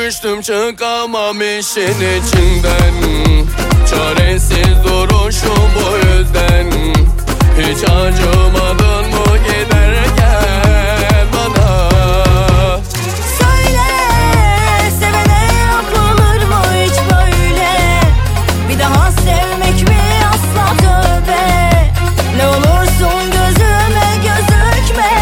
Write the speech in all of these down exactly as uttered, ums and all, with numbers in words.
düştüm çıkamam işin içinden. Çaresiz duruşum bu yüzden. Hiç acımadın mı giderken bana? Söyle, sevene yapılır mı hiç böyle? Bir daha sevmek mi asla tövbe? Ne olursun gözüme gözükme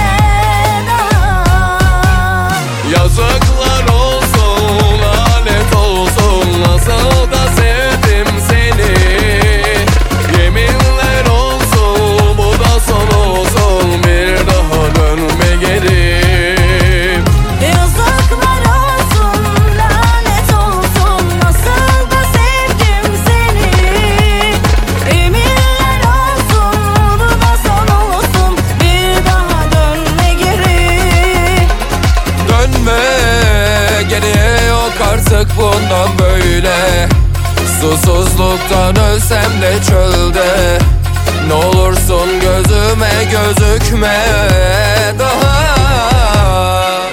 daha. Yazıklar olsun, lanet olsun, nasıl da sevdim seni. Yeminler olsun, bu da son olsun, bir daha dönme geri. Yazıklar olsun, lanet olsun, nasıl da sevdim seni. Eminler olsun, bu da son olsun, bir daha dönme geri. Dönme geriye yok artık bundan böyle. Susuzluktan ölsem de çölde. Ne olursun gözüme gözükme daha.